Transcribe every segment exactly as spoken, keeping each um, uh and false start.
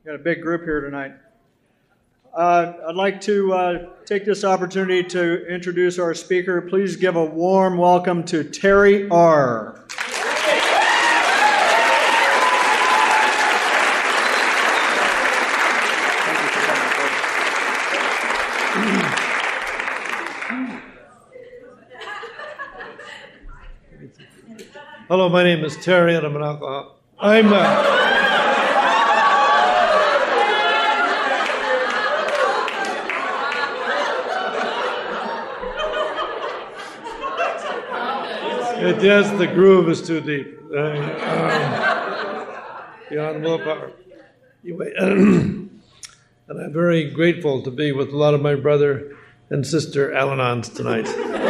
Got a big group here tonight. Uh, I'd like to uh, take this opportunity to introduce our speaker. Please give a warm welcome to Terry R. Hello, my name is Terry, and I'm an alcoholic. I'm. Uh, It, yes, the groove is too deep. Uh, um, beyond willpower. Anyway, and I'm very grateful to be with a lot of my brother and sister Al-Anons tonight.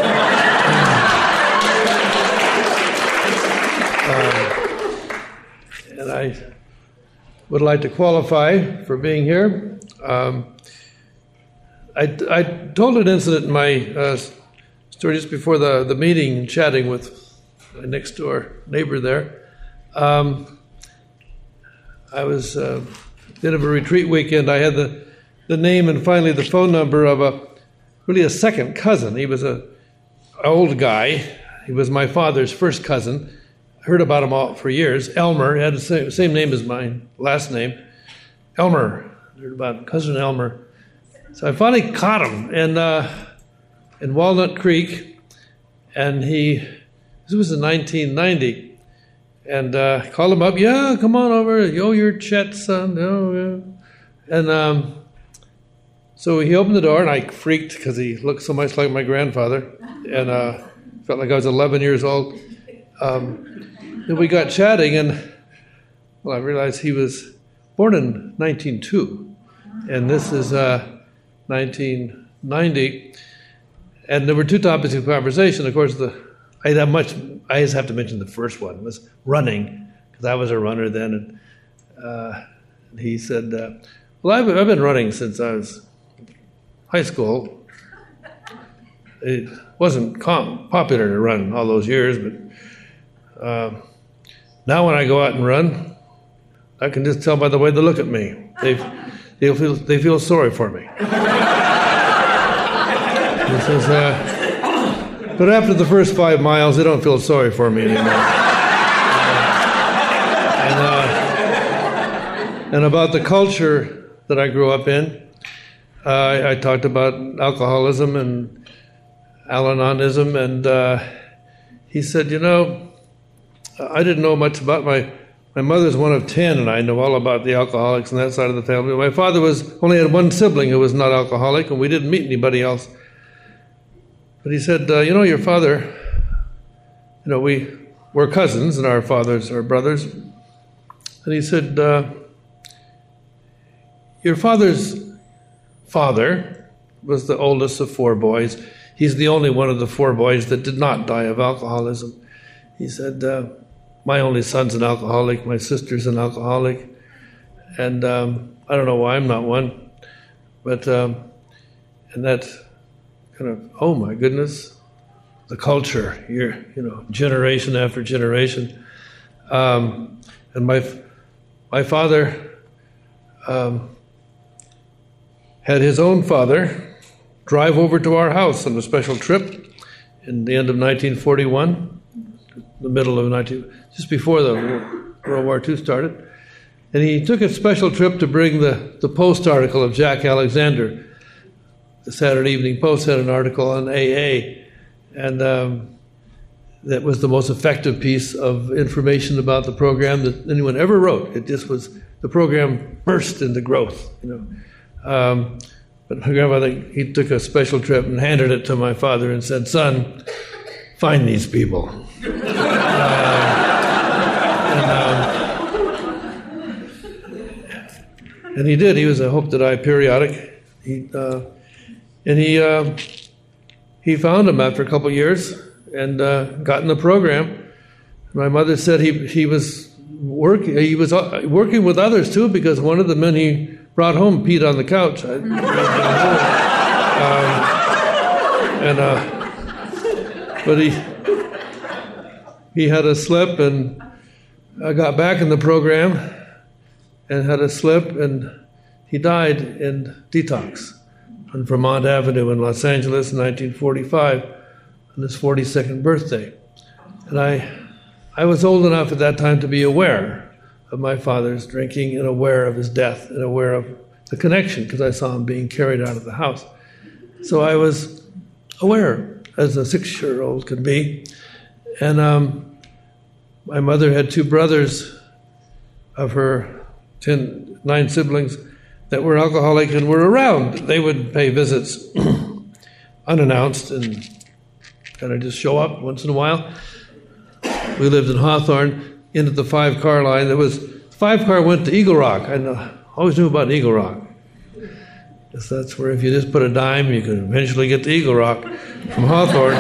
um, and I would like to qualify for being here. Um, I, I told an incident in my uh, story just before the, the meeting, chatting with my next door neighbor there. Um, I was uh, bit of a retreat weekend. I had the, the name and finally the phone number of a really a second cousin. He was a old guy. He was my father's first cousin. I heard about him all for years. Elmer, he had the same, same name as mine, last name. Elmer, I heard about him, cousin Elmer. So I finally caught him in, uh, in Walnut Creek, and he, this was in nineteen ninety, and uh, called him up, yeah, come on over, yo, you're Chet's son, oh, yeah. And um, so he opened the door, and I freaked because he looked so much like my grandfather, and uh, felt like I was eleven years old. Um, and we got chatting, and well, I realized he was born in nineteen oh two, and this is uh, nineteen ninety. And there were two topics of conversation. Of course, the I have much. I just have to mention the first one was running, because I was a runner then. And uh, he said, uh, "Well, I've, I've been running since I was high school. It wasn't com- popular to run all those years, but uh, now when I go out and run, I can just tell by the way they look at me. They they feel they feel sorry for me." He says, uh, but after the first five miles, they don't feel sorry for me anymore. and, uh, and about the culture that I grew up in, uh, I, I talked about alcoholism and Al-Anonism, and uh, he said, you know, I didn't know much about my, my mother's one of ten, and I know all about the alcoholics on that side of the family. My father was only had one sibling who was not alcoholic, and we didn't meet anybody else. But he said, uh, you know, your father, you know, we were cousins, and our fathers are brothers. And he said, uh, your father's father was the oldest of four boys. He's the only one of the four boys that did not die of alcoholism. He said, uh, my only son's an alcoholic, my sister's an alcoholic, and um, I don't know why I'm not one. But, um, and that kind of, oh my goodness, the culture, you're, you know, generation after generation. Um, and my my father um, had his own father drive over to our house on a special trip in the end of nineteen forty-one, the middle of nineteen, just before the World War Two started. And he took a special trip to bring the, the Post article of Jack Alexander. The Saturday Evening Post had an article on A A, and um, that was the most effective piece of information about the program that anyone ever wrote. It just was, the program burst into growth, you know. Um, but my grandfather, he took a special trip and handed it to my father and said, son, find these people. uh, and, um, and he did. He was a Hope to Die periodic. He... Uh, And he uh, he found him after a couple of years and uh, got in the program. My mother said he he was working he was uh, working with others too, because one of the men he brought home peed on the couch. I, um, and uh, but he he had a slip, and I got back in the program, and had a slip, and he died in detox on Vermont Avenue in Los Angeles in nineteen forty-five on his forty-second birthday. And I, I was old enough at that time to be aware of my father's drinking and aware of his death and aware of the connection because I saw him being carried out of the house. So I was aware, as a six-year-old could be. And um, my mother had two brothers of her ten, nine siblings that were alcoholic and were around. They would pay visits unannounced and kind of just show up once in a while. We lived in Hawthorne, into the five-car line. There was five-car went to Eagle Rock. I know, always knew about Eagle Rock. Because that's where if you just put a dime, you could eventually get to Eagle Rock from Hawthorne.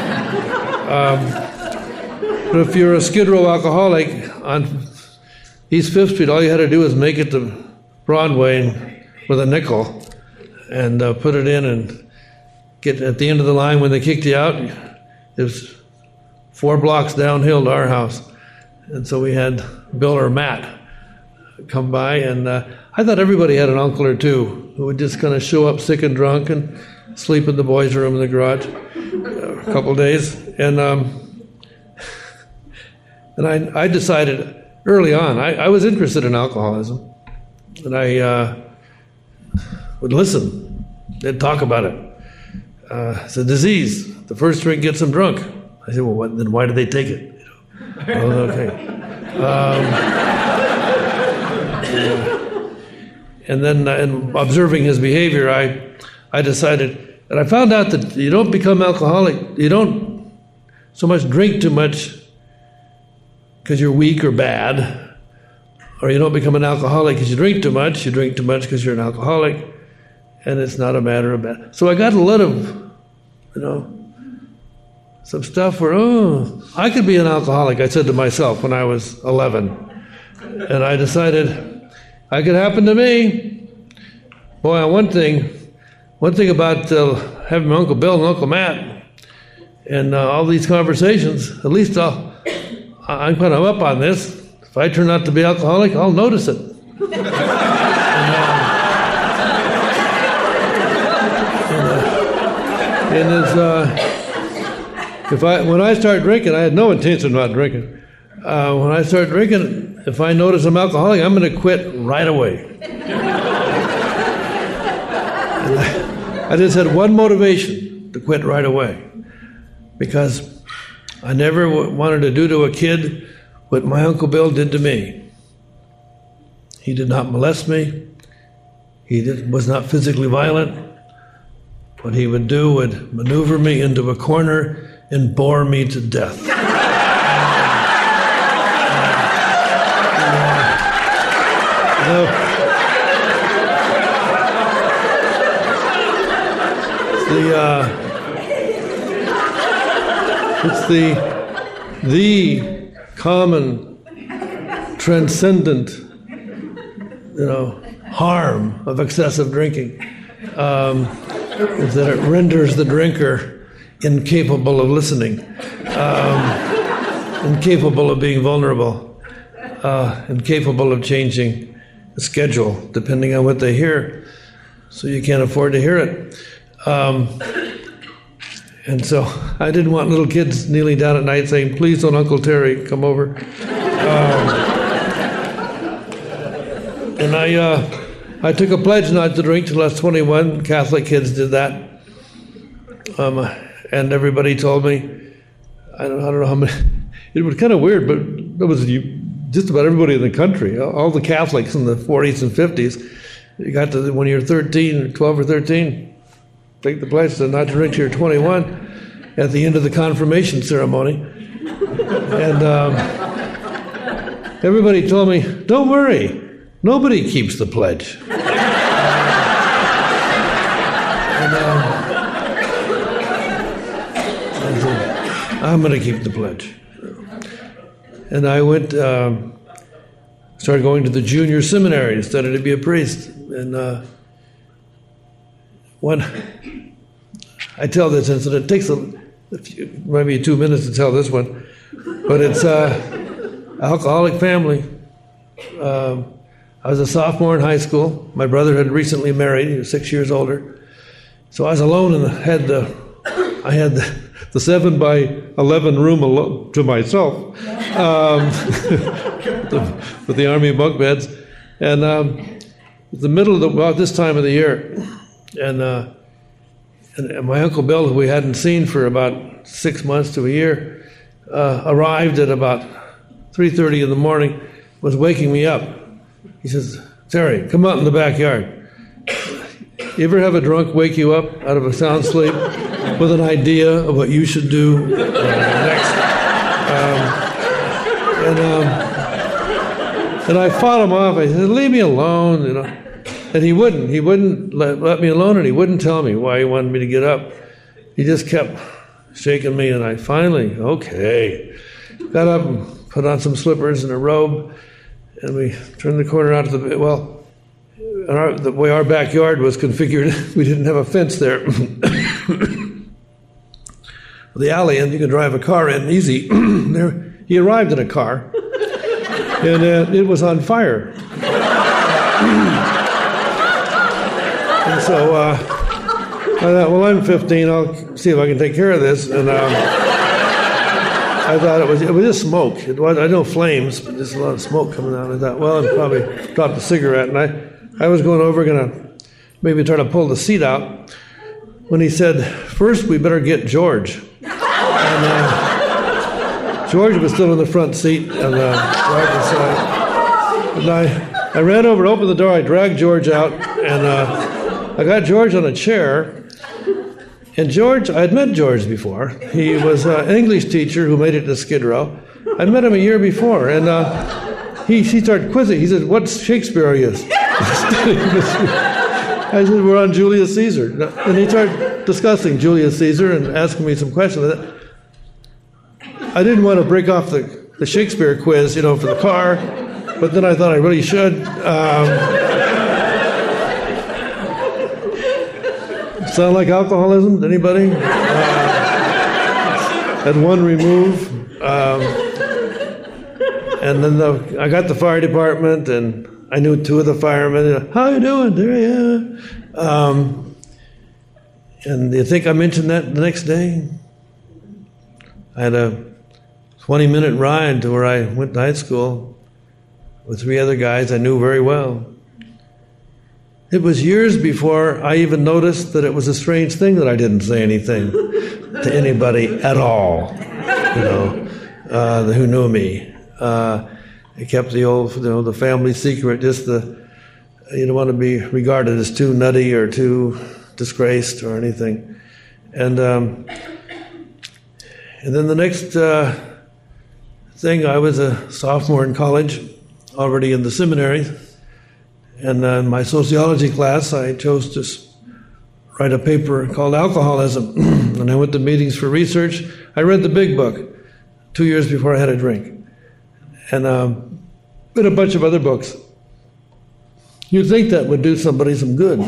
Um, but if you're a Skid Row alcoholic on East Fifth Street, all you had to do was make it to Broadway with a nickel and uh, put it in and get at the end of the line when they kicked you out. It was four blocks downhill to our house. And so we had Bill or Matt come by, and uh, I thought everybody had an uncle or two who would just kind of show up sick and drunk and sleep in the boys' room in the garage uh, a couple of days. And um, and I, I decided early on, I, I was interested in alcoholism, and I uh, would listen. They'd talk about it. Uh, it's a disease. The first drink gets them drunk. I said, well, what, then why do they take it? You know? Oh, okay. Um, uh, and then, uh, in observing his behavior, I, I decided, and I found out that you don't become alcoholic. You don't so much drink too much because you're weak or bad, or you don't become an alcoholic because you drink too much. You drink too much because you're an alcoholic, and it's not a matter of bad. So I got a lot of, you know, some stuff where, oh, I could be an alcoholic, I said to myself when I was eleven. And I decided I could happen to me. Boy, one thing, one thing about uh, having my Uncle Bill and Uncle Matt and uh, all these conversations, at least I'll, I'm kind of up on this. If I turn out to be alcoholic, I'll notice it. and, uh, and, uh, and it's, uh, If I, when I start drinking, I had no intention of not drinking. Uh, when I start drinking, if I notice I'm alcoholic, I'm going to quit right away. I, I just had one motivation to quit right away, because I never w- wanted to do to a kid what my Uncle Bill did to me. He did not molest me. He did, was not physically violent. What he would do would maneuver me into a corner and bore me to death. uh, you know, it's the uh, it's the the common transcendent, you know, harm of excessive drinking um, is that it renders the drinker incapable of listening, um, incapable of being vulnerable, uh, incapable of changing the schedule depending on what they hear, so you can't afford to hear it. Um, and so I didn't want little kids kneeling down at night saying, please don't Uncle Terry come over. Um, and I, uh, I took a pledge not to drink till I was twenty-one. Catholic kids did that. Um, And everybody told me, I don't, I don't know how many, it was kind of weird, but it was you, just about everybody in the country, all the Catholics in the forties and fifties, you got to, when you're thirteen, or twelve or thirteen, take the pledge to not drink till you're twenty-one at the end of the confirmation ceremony. And um, everybody told me, don't worry, nobody keeps the pledge. and, um, I'm going to keep the pledge. And I went, um, started going to the junior seminary, studied to be a priest. And uh, when I tell this incident, it takes a, a few, maybe two minutes to tell this one, but it's uh, alcoholic family. Um, I was a sophomore in high school. My brother had recently married. He was six years older. So I was alone and had the, I had the, the seven by eleven room alo- to myself um, the, with the army bunk beds. And um, the middle of the, about this time of the year, and, uh, and, and my Uncle Bill, who we hadn't seen for about six months to a year, uh, arrived at about three thirty in the morning, was waking me up. He says, "Terry, come out in the backyard." You ever have a drunk wake you up out of a sound sleep with an idea of what you should do uh, next? Um, and, um, and I fought him off. I said, "Leave me alone," you know. And he wouldn't. He wouldn't let, let me alone, and he wouldn't tell me why he wanted me to get up. He just kept shaking me, and I finally, okay, got up and put on some slippers and a robe, and we turned the corner out to the, well, our, the way our backyard was configured, we didn't have a fence there. The alley, and you could drive a car in easy. There, he arrived in a car, and uh, it was on fire. And so uh, I thought, well, I'm fifteen. I'll see if I can take care of this. And um, I thought it was it was just smoke. It was I know flames, but just a lot of smoke coming out. I thought, well, I'd probably dropped a cigarette, and I. I was going over, going to maybe try to pull the seat out, when he said, "First, we better get George." And uh, George was still in the front seat on the driver's side. And I, I ran over, opened the door, I dragged George out, and uh, I got George on a chair. And George, I had met George before. He was an English teacher who made it to Skid Row. I met him a year before, and uh, he, he started quizzing. He said, "What Shakespeare are you?" I said, "We're on Julius Caesar." And he started discussing Julius Caesar and asking me some questions. I didn't want to break off the, the Shakespeare quiz, you know, for the car, but then I thought I really should. Um, sound like alcoholism to anybody? Uh, had one remove. Um, and then the, I got the fire department, and I knew two of the firemen. "How you doing?" "There you are." Um, and you think I mentioned that the next day? I had a twenty-minute ride to where I went to high school with three other guys I knew very well. It was years before I even noticed that it was a strange thing that I didn't say anything to anybody at all, you know, uh, who knew me. Uh, I kept the old, you know, the family secret, just the, you don't want to be regarded as too nutty or too disgraced or anything. And um, and then the next uh, thing, I was a sophomore in college, already in the seminary, and uh, in my sociology class, I chose to write a paper called Alcoholism, and I went to meetings for research. I read the big book two years before I had a drink. And um, read a bunch of other books. You'd think that would do somebody some good.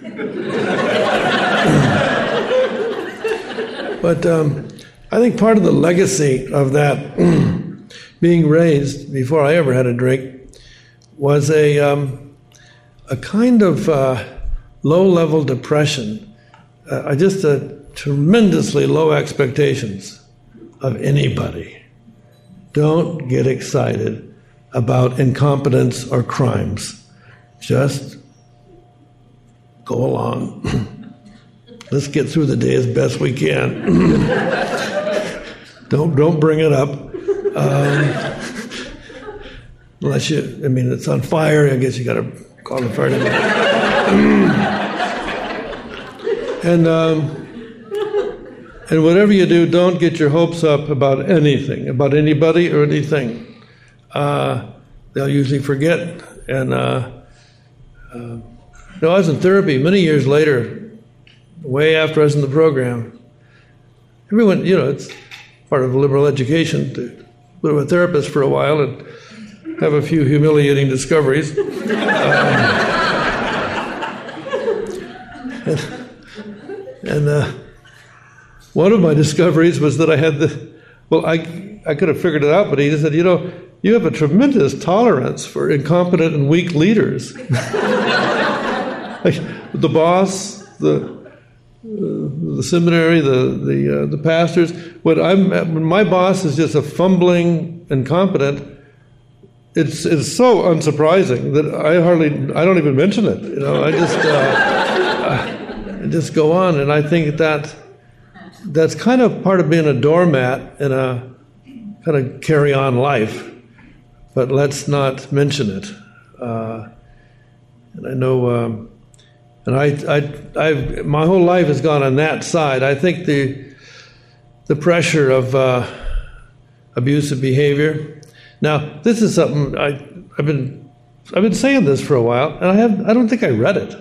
But um, I think part of the legacy of that being raised before I ever had a drink was a um, a kind of uh, low-level depression. Uh, just a tremendously low expectations of anybody. Don't get excited about incompetence or crimes. Just go along. Let's get through the day as best we can. don't don't bring it up. Um, unless you, I mean, it's on fire. I guess you got to call the fire department. and um, and whatever you do, don't get your hopes up about anything, about anybody or anything. Uh, they'll usually forget. And uh, uh, you know, I was in therapy many years later, way after I was in the program. Everyone, you know, it's part of liberal education to go to a therapist for a while and have a few humiliating discoveries. um, and and uh, one of my discoveries was that I had the, well, I I could have figured it out, but he just said, you know, you have a tremendous tolerance for incompetent and weak leaders. The boss, the uh, the seminary, the the uh, the pastors. When I'm when my boss is just a fumbling incompetent, it's it's so unsurprising that I hardly I don't even mention it. You know, I just uh, I just go on, and I think that that's kind of part of being a doormat in a kind of carry on life. But let's not mention it. Uh, and I know, um, and I, I, I've my whole life has gone on that side. I think the the pressure of uh, abusive behavior. Now, this is something I, I've been I've been saying this for a while, and I have I don't think I read it.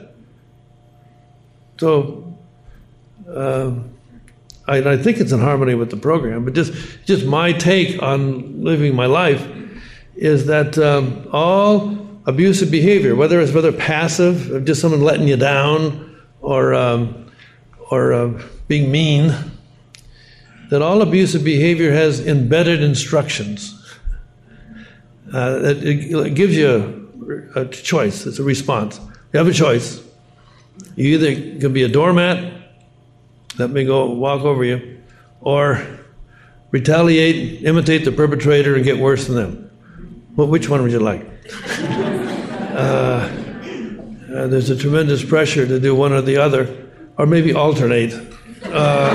So, um, I, I think it's in harmony with the program. But just just my take on living my life is that um, all abusive behavior, whether it's whether passive, just someone letting you down, or um, or uh, being mean, that all abusive behavior has embedded instructions. Uh, it, it gives you a, a choice. It's a response. You have a choice. You either can be a doormat, let me go walk over you, or retaliate, imitate the perpetrator, and get worse than them. Well, which one would you like? uh, uh, there's a tremendous pressure to do one or the other, or maybe alternate. Uh,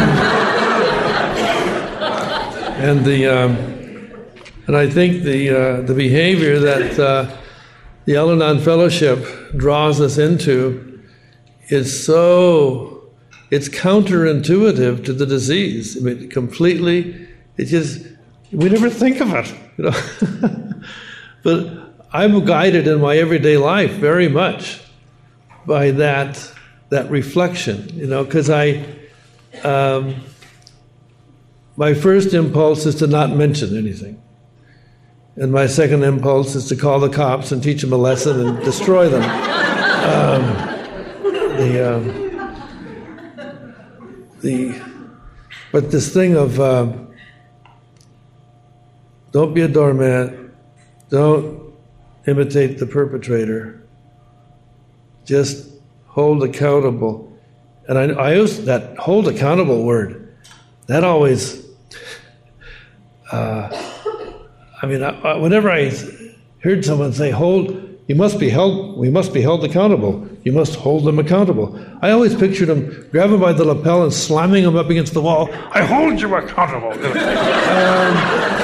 and the um, and I think the uh, the behavior that uh, the Al-Anon Fellowship draws us into is so it's counterintuitive to the disease. I mean, completely. It just we never think of it, you know. But I'm guided in my everyday life very much by that that reflection, you know, because I, um, my first impulse is to not mention anything, and my second impulse is to call the cops and teach them a lesson and destroy them. Um, the um, the but this thing of um, don't be a doormat. Don't imitate the perpetrator. Just hold accountable. And I, I use that hold accountable word. That always, uh, I mean, I, whenever I heard someone say, hold, you must be held, we must be held accountable. You must hold them accountable. I always pictured them grabbing by the lapel and slamming them up against the wall. I hold you accountable. um,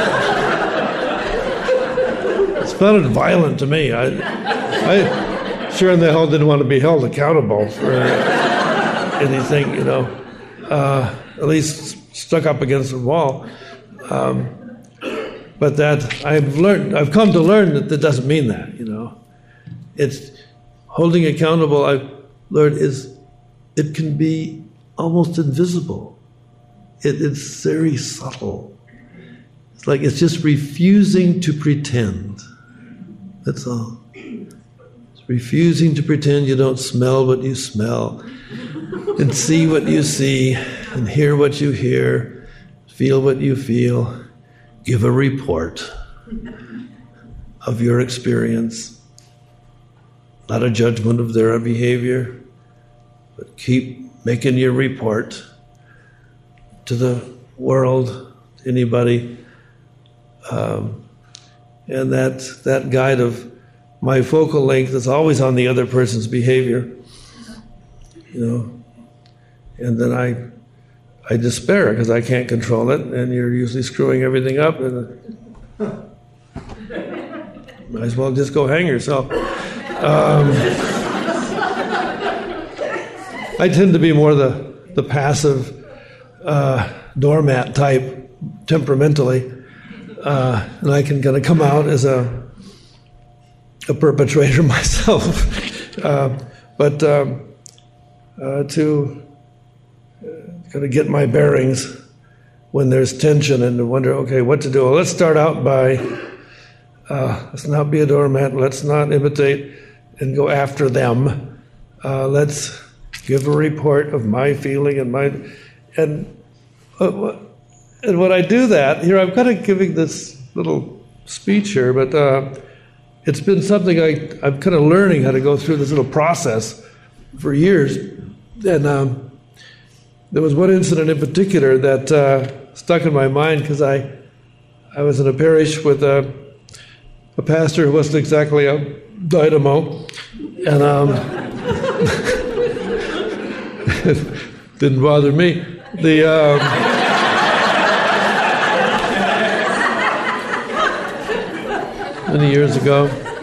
It sounded violent to me. I, I sure in the hell didn't want to be held accountable for anything, you know. Uh, at least stuck up against the wall. Um, but that I've learned, I've come to learn that that doesn't mean that, you know. It's holding accountable. I've learned is it can be almost invisible. It, it's very subtle. It's like it's just refusing to pretend. That's all. It's refusing to pretend you don't smell what you smell, and see what you see, and hear what you hear, feel what you feel, give a report of your experience, not a judgment of their behavior, but keep making your report to the world, to anybody. Um, And that that guide of my focal length is always on the other person's behavior, you know. And then I I despair because I can't control it, and you're usually screwing everything up. And uh, might as well just go hang yourself. Um, I tend to be more the the passive uh, doormat type temperamentally. Uh, and I can kind of come out as a a perpetrator myself, uh, but um, uh, to uh, kind of get my bearings when there's tension and to wonder, okay, what to do. Well, let's start out by uh, let's not be a doormat. Let's not imitate and go after them. Uh, let's give a report of my feeling and my and. Uh, And when I do that, here I'm kind of giving this little speech here, but uh, it's been something I, I'm kind of learning how to go through this little process for years. And um, there was one incident in particular that uh, stuck in my mind because I, I was in a parish with a, a pastor who wasn't exactly a dynamo, and um, it didn't bother me. The um, many years ago,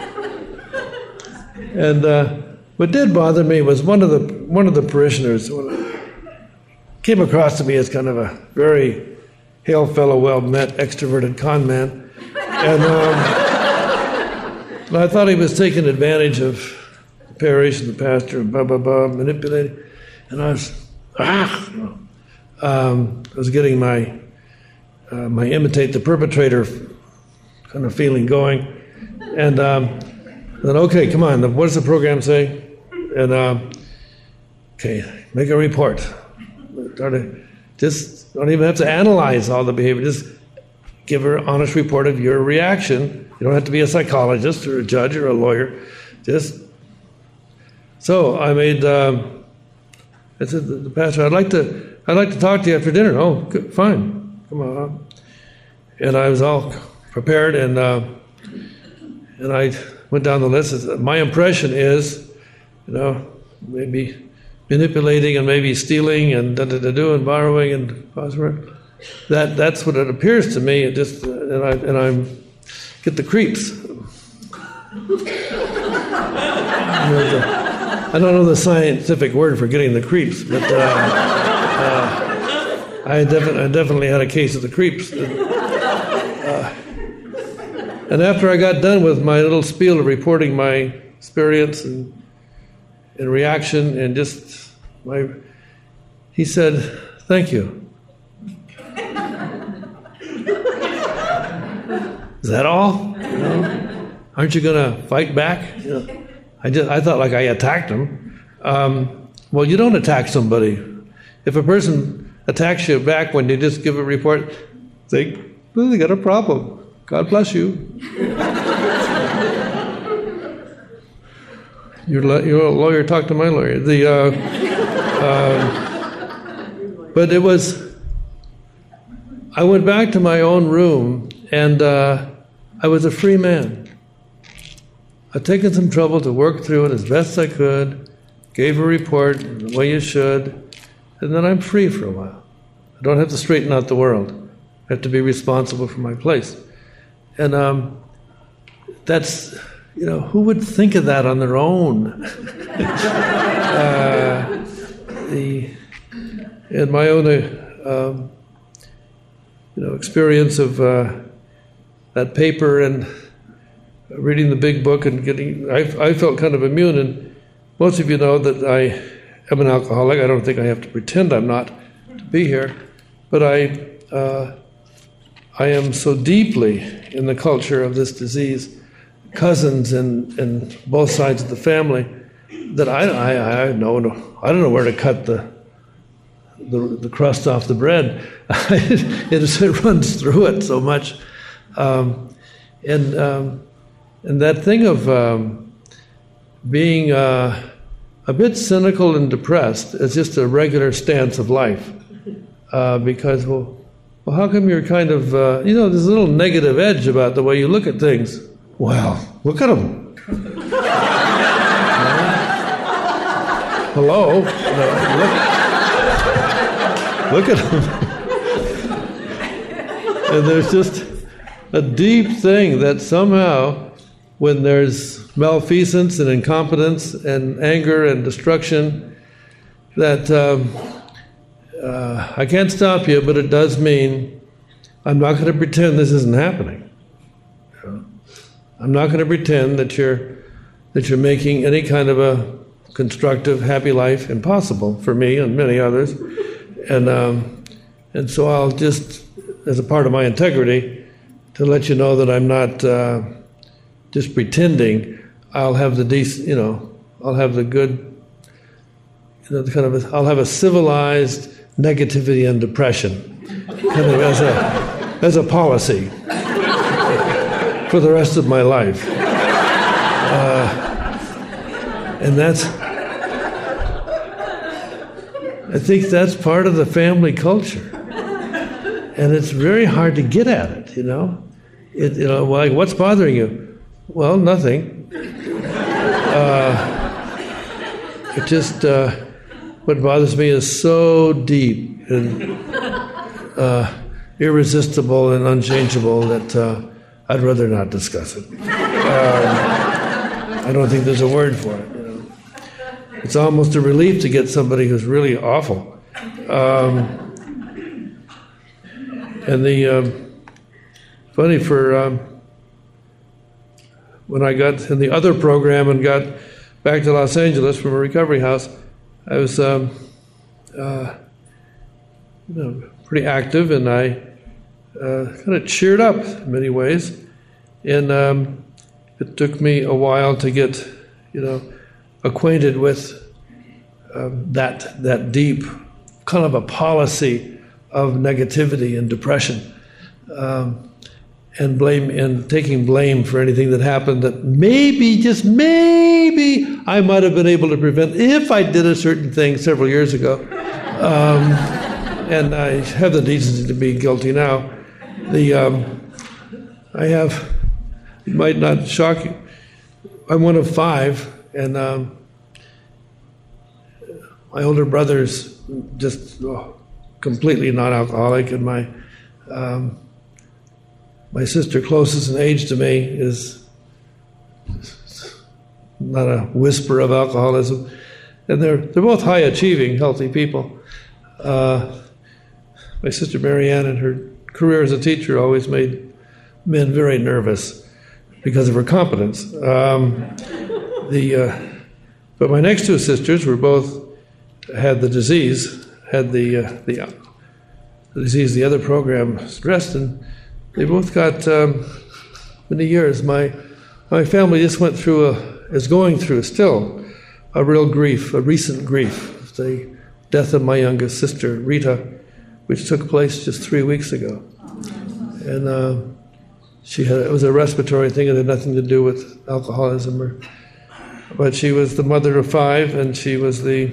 and uh, what did bother me was one of the one of the parishioners came across to me as kind of a very hail fellow, well met, extroverted con man, and. Um, I thought he was taking advantage of the parish and the pastor and blah, blah, blah, manipulating. And I was, ah, um, I was getting my, uh, my imitate the perpetrator kind of feeling going. And um, then, okay, come on, what does the program say? And, um, okay, make a report. Just don't even have to analyze all the behavior. Just give her an honest report of your reaction. You don't have to be a psychologist or a judge or a lawyer. Just so I made. Um, I said to the pastor, "I'd like to. I'd like to talk to you after dinner." Oh, good, fine. Come on. And I was all prepared, and uh, and I went down the list. My impression is, you know, maybe manipulating and maybe stealing and da da da do and borrowing and phosphorus. That that's what it appears to me. It just and I and I'm. Get the creeps. You know, the, I don't know the scientific word for getting the creeps, but uh, uh, I, defi- I definitely had a case of the creeps. Uh, and after I got done with my little spiel of reporting my experience and, and reaction and just my, he said, "Thank you. Is that all? You know? Aren't you going to fight back?" You know, I just, I thought like I attacked him. Um, well, you don't attack somebody. If a person attacks you back when you just give a report, they, well, they got a problem. God bless you. Your, your lawyer talked to my lawyer. The, uh, uh, but it was, I went back to my own room and uh, I was a free man. I'd taken some trouble to work through it as best I could, gave a report the way you should, and then I'm free for a while. I don't have to straighten out the world. I have to be responsible for my place. And um, that's, you know, who would think of that on their own? uh, the, in my own, uh, um, you know, experience of uh, that paper and reading the big book and getting, I, I felt kind of immune. And most of you know that I am an alcoholic. I don't think I have to pretend I'm not to be here, but I, uh, I am so deeply in the culture of this disease, cousins and, and both sides of the family, that I, I, I know I don't know where to cut the the, the crust off the bread. it, it runs through it so much, um, and um, and that thing of um, being uh, a bit cynical and depressed is just a regular stance of life, uh, because well. Well, how come you're kind of, uh, you know, there's a little negative edge about the way you look at things. Well, look at them. Hello? No, look, look at them. And there's just a deep thing that somehow, when there's malfeasance and incompetence and anger and destruction, that... Um, Uh, I can't stop you, but it does mean I'm not going to pretend this isn't happening. You know? I'm not going to pretend that you're that you're making any kind of a constructive, happy life impossible for me and many others. And um, and so I'll just, as a part of my integrity, to let you know that I'm not uh, just pretending. I'll have the decent, you know, I'll have the good, you know, the kind of a, I'll have a civilized negativity and depression, kind of as a as a policy. for the rest of my life. Uh, and that's, I think that's part of the family culture. And it's very hard to get at it, you know? It, you know, like, what's bothering you? Well, nothing. Uh, it just, uh, what bothers me is so deep and uh, irresistible and unchangeable that uh, I'd rather not discuss it. Um, I don't think there's a word for it. You know? It's almost a relief to get somebody who's really awful. Um, and the um, funny for um, when I got in the other program and got back to Los Angeles from a recovery house, I was um, uh, you know, pretty active, and I uh, kind of cheered up in many ways. And um, it took me a while to get, you know, acquainted with um, that that deep kind of a policy of negativity and depression, um, and blame and taking blame for anything that happened that maybe, just maybe, I might have been able to prevent if I did a certain thing several years ago. Um, and I have the decency to be guilty now. The um, I have, it might not shock you, I'm one of five, and um, my older brother's just oh, completely non-alcoholic, and my um, my sister, closest in age to me, is not a whisper of alcoholism, and they're they're both high-achieving, healthy people. Uh, my sister Marianne, in her career as a teacher, always made men very nervous because of her competence. Um, the uh, but my next two sisters were both had the disease. Had the, uh, the the disease the other program stressed, and they both got um, many years. My my family just went through a is going through still a real grief, a recent grief, the death of my youngest sister Rita, which took place just three weeks ago, and uh, she had it was a respiratory thing. It had nothing to do with alcoholism, or but she was the mother of five, and she was the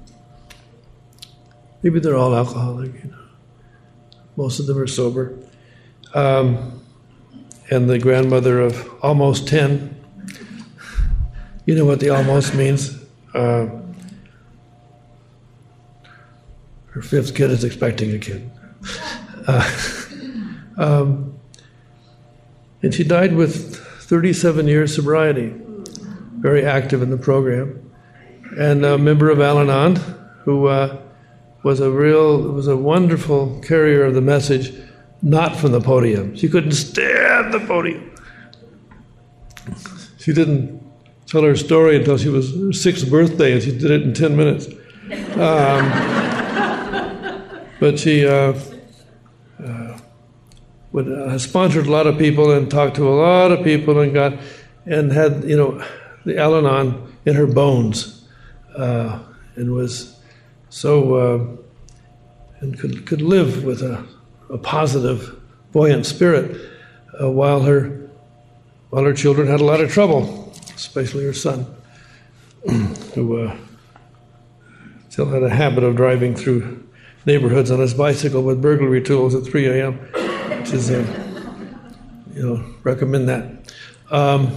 maybe they're all alcoholic, you know. Most of them are sober. Um, and the grandmother of almost ten. You know what the almost means. Uh, her fifth kid is expecting a kid. Uh, um, and she died with thirty-seven years sobriety, very active in the program, and a member of Al-Anon who uh, was a real, was a wonderful carrier of the message, not from the podium. She couldn't stand the podium. She didn't tell her story until she was her sixth birthday, and she did it in ten minutes. Um, but she uh, uh, would, uh, sponsored a lot of people and talked to a lot of people and got, and had, you know, the Al-Anon in her bones, uh, and was so, uh, and could could live with a, a positive, buoyant spirit, uh, while her while her children had a lot of trouble, especially her son, who uh, still had a habit of driving through neighborhoods on his bicycle with burglary tools at three a.m., which is, uh, you know, recommend that. Um,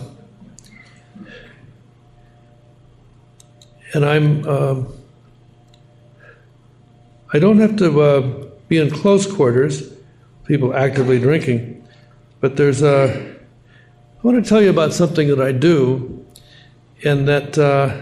and I'm. Um, I don't have to uh, be in close quarters, people actively drinking, but there's a, I want to tell you about something that I do, and that uh,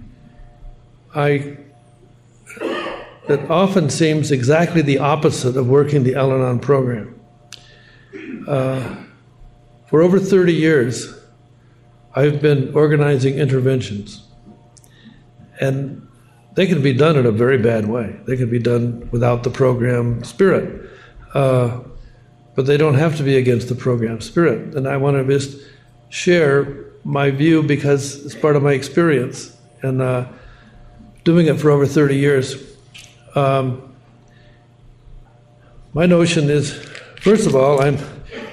I, that often seems exactly the opposite of working the Al-Anon program. Uh, for over thirty years, I've been organizing interventions, and they can be done in a very bad way. They can be done without the program spirit. Uh, but they don't have to be against the program spirit. And I want to just share my view because it's part of my experience. And uh, doing it for over thirty years, um, my notion is, first of all, I'm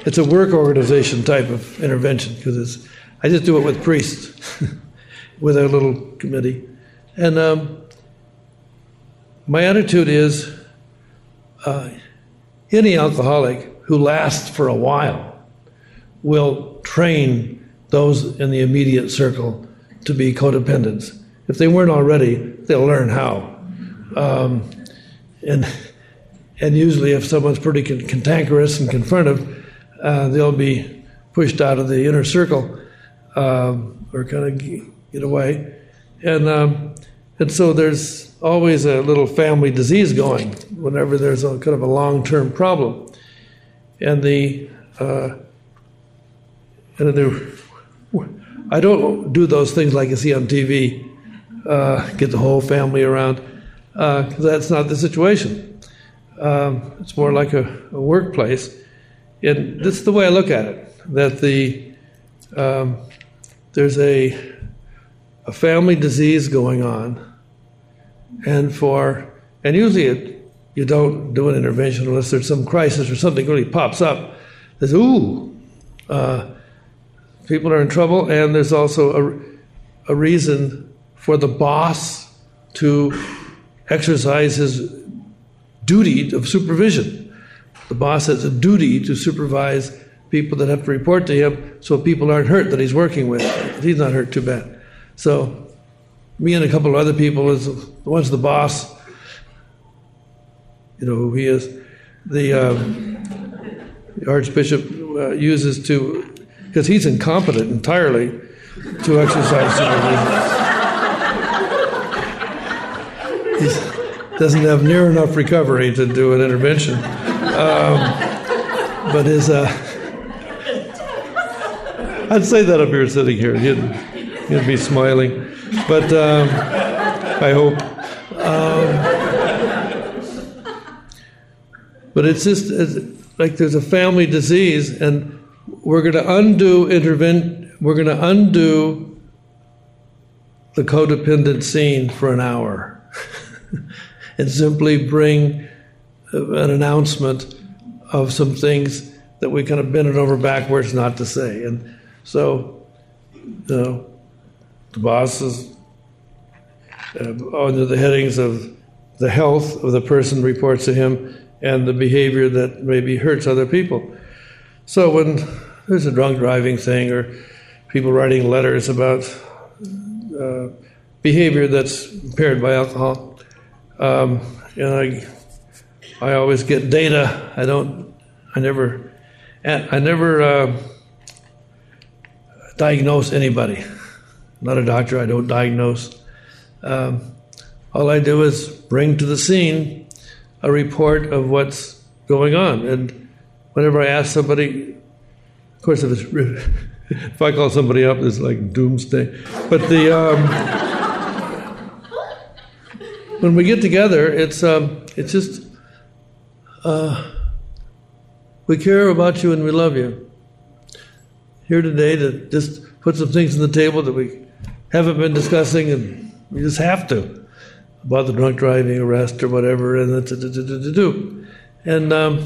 it's a work organization type of intervention, because it's, I just do it with priests, with a little committee. And um, my attitude is, uh, any alcoholic who lasts for a while will train those in the immediate circle to be codependents. If they weren't already, they'll learn how. Um, and and usually if someone's pretty cantankerous and confrontive, uh, they'll be pushed out of the inner circle, um, or kind of get away. And um, and so there's always a little family disease going whenever there's a kind of a long-term problem. And the uh, and the I don't do those things like you see on T V, uh, get the whole family around, because uh, that's not the situation. Um, it's more like a, a workplace. And this is the way I look at it, that the um, there's a, a family disease going on, and for and usually it, you don't do an intervention unless there's some crisis or something really pops up. There's, ooh, uh, people are in trouble, and there's also a, a reason for the boss to exercise his duty of supervision. The boss has a duty to supervise people that have to report to him so people aren't hurt that he's working with. He's not hurt too bad. So me and a couple of other people, is one's the boss, you know who he is, the, um, the Archbishop uh, uses to, because he's incompetent entirely to exercise supervision. He doesn't have near enough recovery to do an intervention. Um, but his, uh, I'd say that if he were sitting here, he'd, he'd be smiling. But um, I hope. Um, but it's just it's like there's a family disease, and we're going to undo interven. We're going to undo the codependent scene for an hour, and simply bring an announcement of some things that we kind of bend it over backwards not to say. And so, you know, the boss is uh, under the headings of the health of the person reports to him and the behavior that maybe hurts other people. So when there's a drunk driving thing or people writing letters about uh, behavior that's impaired by alcohol, um, and I I always get data. I don't, I never, I never uh, diagnose anybody. I'm not a doctor, I don't diagnose. Um, all I do is bring to the scene a report of what's going on. And whenever I ask somebody, of course, if, it's, if I call somebody up, it's like doomsday. But the, um, when we get together, it's um, it's just, Uh, we care about you and we love you. Here today to just put some things on the table that we haven't been discussing, and we just have to, about the drunk driving arrest or whatever, and the to do. And um,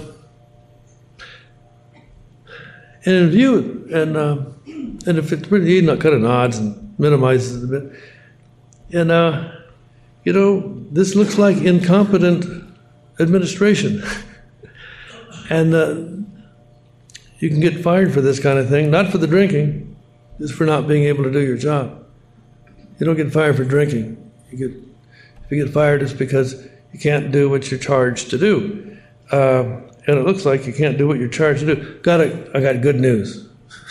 and in view, and um, and if it's really, he kind of nods and minimizes it a bit. And uh, you know, this looks like incompetent administration. And uh, you can get fired for this kind of thing, not for the drinking, just for not being able to do your job. You don't get fired for drinking. You get, if you get fired, it's because you can't do what you're charged to do. Um, and it looks like you can't do what you're charged to do. Got a, I got good news.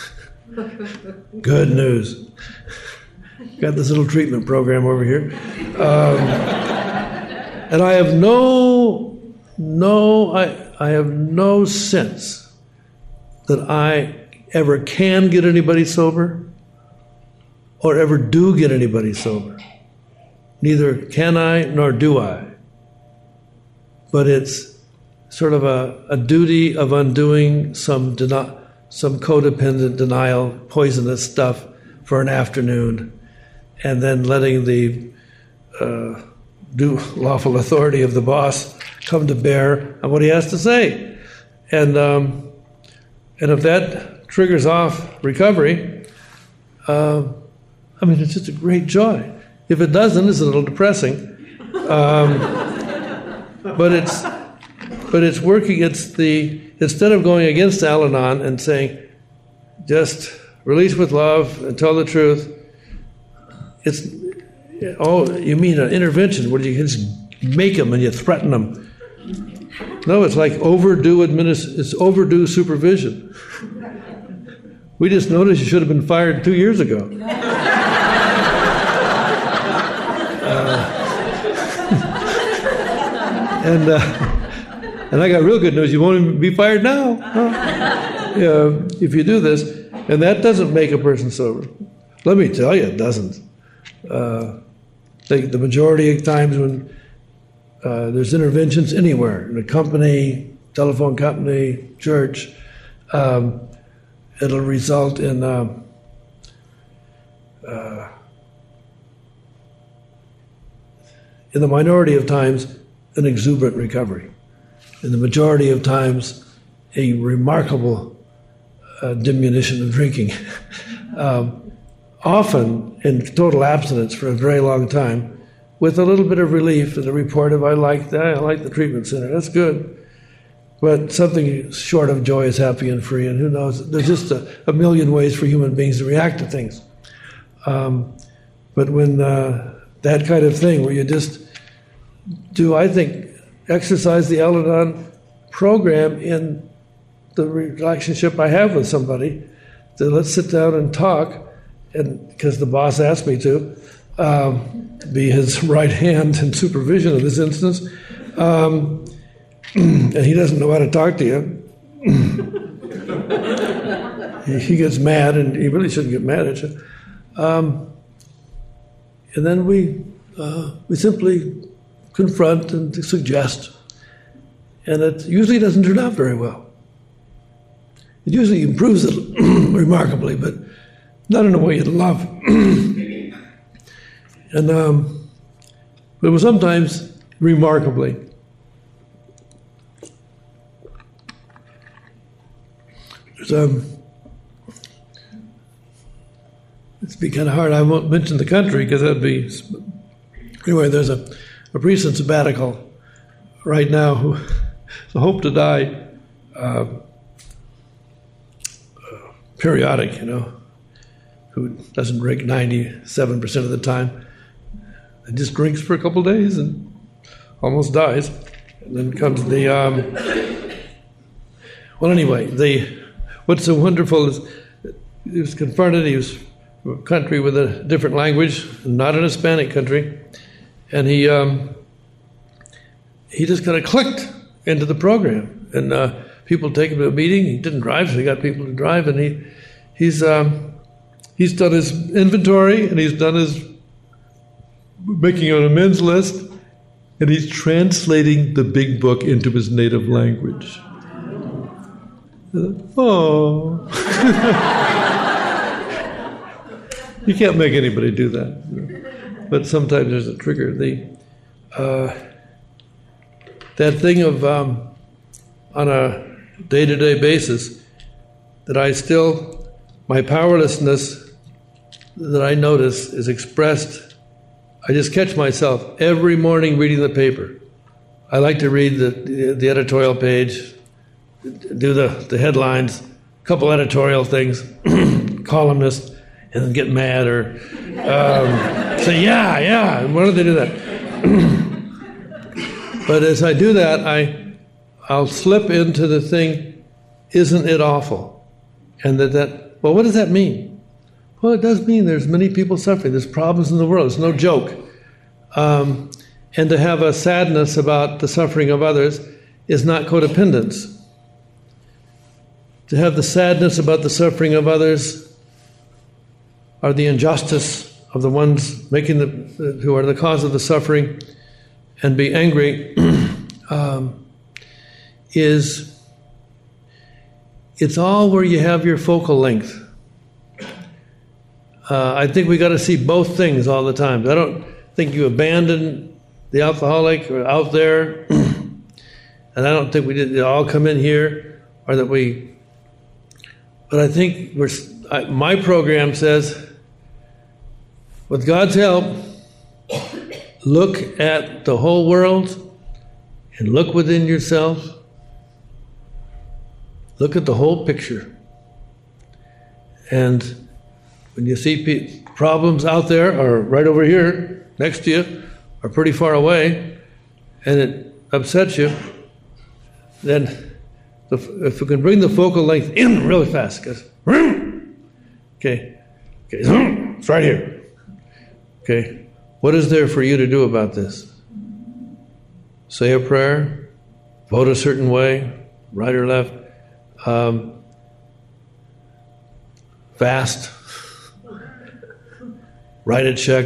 Good news. Got this little treatment program over here. Um, and I have no, no, I, I have no sense that I ever can get anybody sober or ever do get anybody sober. Neither can I nor do I. But it's sort of a, a duty of undoing some deni- some codependent denial, poisonous stuff for an afternoon, and then letting the uh, due lawful authority of the boss come to bear on what he has to say. And um, And if that triggers off recovery, uh, I mean, it's just a great joy. If it doesn't, it's a little depressing. Um, but it's but it's working. It's the instead of going against Al-Anon and saying, just release with love and tell the truth. It's oh, you mean an intervention where you can just make them and you threaten them? No, it's like overdue administ- It's overdue supervision. We just noticed you should have been fired two years ago. And uh, and I got real good news. You won't even be fired now. Huh? Yeah, if you do this, and that doesn't make a person sober. Let me tell you, it doesn't. Uh, the, the majority of times when uh, there's interventions anywhere, in a company, telephone company, church, um, it'll result in um, uh, in the minority of times an exuberant recovery. In the majority of times, a remarkable uh, diminution of drinking. um, often in total abstinence for a very long time, with a little bit of relief and a report of, I like that, I like the treatment center, that's good. But something short of joy is happy and free, and who knows, there's just a, a million ways for human beings to react to things. Um, but when uh, that kind of thing, where you just do, I think, exercise the Al-Anon program in the relationship I have with somebody, that let's sit down and talk, and because the boss asked me to, um, be his right hand in supervision in this instance, um, and he doesn't know how to talk to you. he, he gets mad, and he really shouldn't get mad at you. Um, and then we uh, we simply confront and suggest, and it usually doesn't turn out very well. It usually improves it remarkably, but not in a way you'd love. and um, but sometimes remarkably. There's, um, it's be kind of hard. I won't mention the country because that'd be. Anyway, there's a, a priest in sabbatical right now who is a hope to die. Uh, periodic, you know, who doesn't drink ninety-seven percent of the time, and just drinks for a couple of days and almost dies. And then comes the, um, well, anyway, the what's so wonderful is he was confronted, he was from a country with a different language, not an Hispanic country, and he um, he just kind of clicked into the program. And uh, people take him to a meeting. He didn't drive, so he got people to drive, and he he's um, he's done his inventory, and he's done his making an amends list, and he's translating the big book into his native language. Oh, you can't make anybody do that, but sometimes there's a trigger. The uh, that thing of um, on a day-to-day basis, that I still, my powerlessness that I notice is expressed. I just catch myself every morning reading the paper. I like to read the the editorial page, do the, the headlines, a couple editorial things, columnist, and then get mad or um, say, yeah, yeah, why don't they do that? But as I do that, I I'll slip into the thing, isn't it awful? And that, that, well, what does that mean? Well, it does mean there's many people suffering. There's problems in the world. It's no joke. Um, and to have a sadness about the suffering of others is not codependence. To have the sadness about the suffering of others or the injustice of the ones making the, who are the cause of the suffering, and be angry, um, is it's all where you have your focal length. Uh, I think we got to see both things all the time. I don't think you abandon the alcoholic or out there, and I don't think we did all come in here, or that we but I think we're, I, my program says, with God's help, look at the whole world and look within yourself. Look at the whole picture. And when you see pe- problems out there or right over here next to you or pretty far away, and it upsets you, then the, if we can bring the focal length in really fast, because okay, okay, it's right here. Okay, what is there for you to do about this? Say a prayer, vote a certain way, right or left, um, fast, write a check.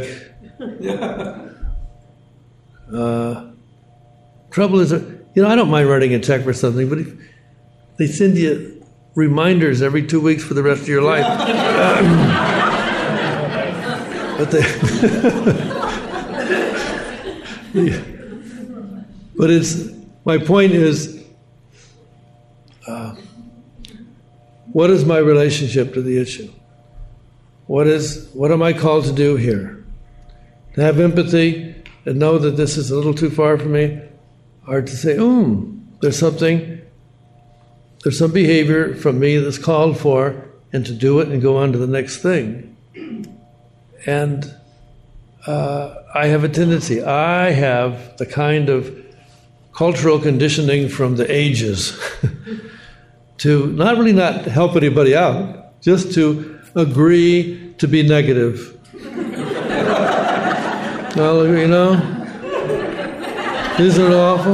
Uh, trouble is, you know, I don't mind writing a check for something, but if they send you reminders every two weeks for the rest of your life. Um, but they, but it's, my point is, uh, what is my relationship to the issue? What is, what am I called to do here? To have empathy and know that this is a little too far for me, or to say, oh, there's something, there's some behavior from me that's called for, and to do it and go on to the next thing. And uh, I have a tendency, I have the kind of cultural conditioning from the ages to not really not help anybody out, just to agree to be negative. Well, you know, isn't it awful?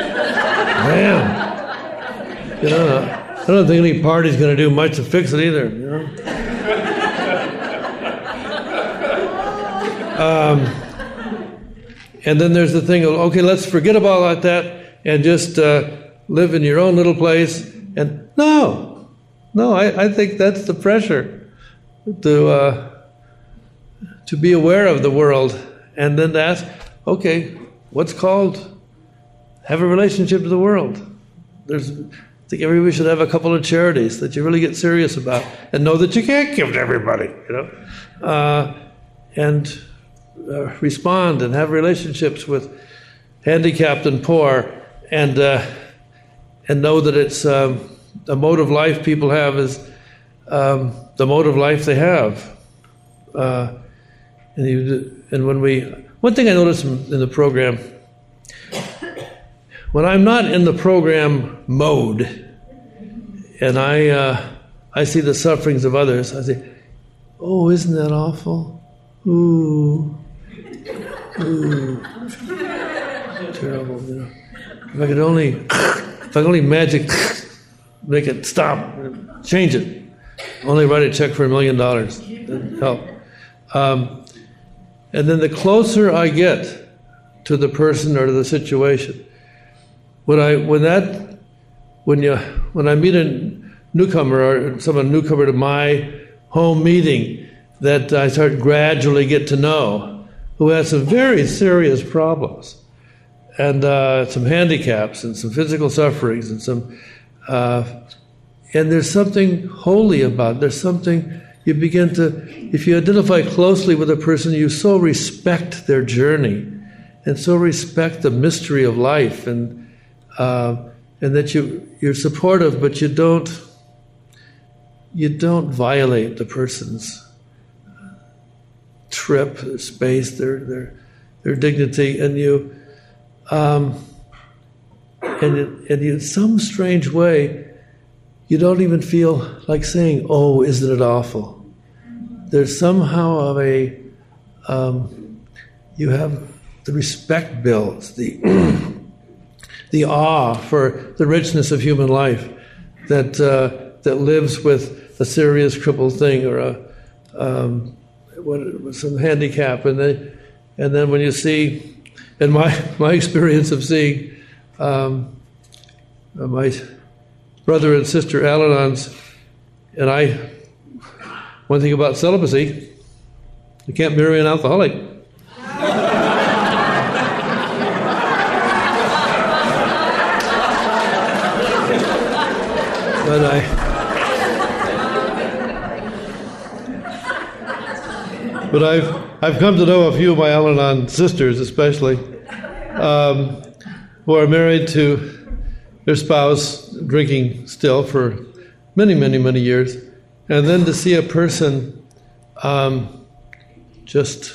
Man, you know, I don't think any party's going to do much to fix it either, you know. Um, and then there's the thing of, okay, let's forget about that and just uh, live in your own little place. And no, no, I, I think that's the pressure to uh, to be aware of the world, and then to ask, okay, what's called? Have a relationship to the world. There's, I think everybody should have a couple of charities that you really get serious about, and know that you can't give to everybody, you know, uh, and uh, respond and have relationships with handicapped and poor, and uh, and know that it's um, the mode of life people have is um, the mode of life they have. Uh, and, you, and when we, one thing I noticed in, in the program, when I'm not in the program mode, and I uh, I see the sufferings of others, I say, oh, isn't that awful? Ooh, ooh, terrible. You know, if I could only, if I could only magic make it stop, change it. Only write a check for a million dollars. That'd help. Um, and then the closer I get to the person or to the situation, when I when that when you when I meet a newcomer or someone newcomer to my home meeting that I start gradually get to know, who has some very serious problems and uh, some handicaps and some physical sufferings and some uh, and there's something holy about it. There's something you begin to, if you identify closely with a person, you so respect their journey and so respect the mystery of life, and uh, and that you you're supportive, but you don't you don't violate the person's trip, their space, their their their dignity, and you um, and in, and in some strange way, you don't even feel like saying, "Oh, isn't it awful?" There's somehow of a um, you have the respect builds, the the awe for the richness of human life that uh, that lives with a serious crippled thing or a um, what, some handicap, and then and then when you see, in my my experience of seeing um, my brother and sister Al-Anons, and I, one thing about celibacy, you can't marry an alcoholic. But I, but I've I've come to know a few of my Al-Anon sisters, especially, um, who are married to their spouse, drinking still for many, many, many years, and then to see a person um, just,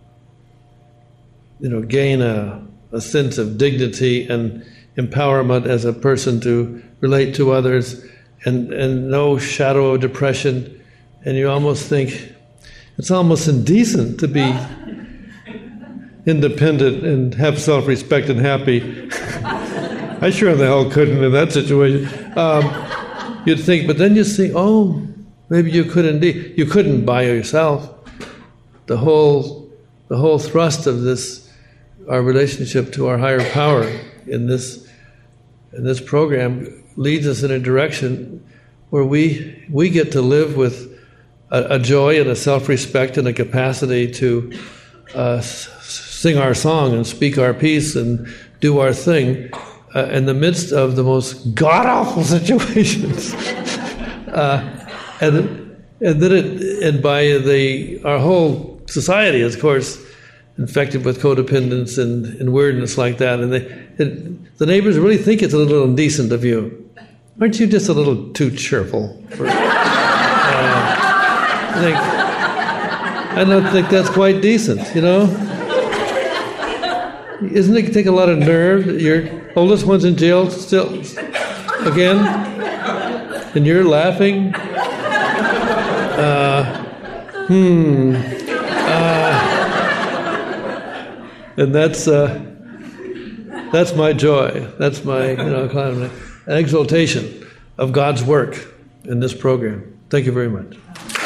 you know, gain a, a sense of dignity and empowerment as a person to relate to others, and, and no shadow of depression, and you almost think it's almost indecent to be independent and have self-respect and happy. I sure the hell couldn't in that situation. Um, you'd think, but then you think, oh, maybe you could indeed. You couldn't by yourself. The whole, the whole thrust of this, our relationship to our higher power in this, in this program, leads us in a direction where we we get to live with a, a joy and a self-respect and a capacity to uh, s- sing our song and speak our piece and do our thing. Uh, in the midst of the most god-awful situations, uh, and and then it and by the our whole society is, of course, infected with codependence and, and weirdness like that, and they it, the neighbors really think it's a little indecent of you. Aren't you just a little too cheerful? For, uh, I think I don't think that's quite decent, you know. Isn't it take a lot of nerve? Your oldest one's in jail still again, and you're laughing. Uh, hmm. Uh, and that's uh, that's my joy. That's my you know kind of an exaltation of God's work in this program. Thank you very much.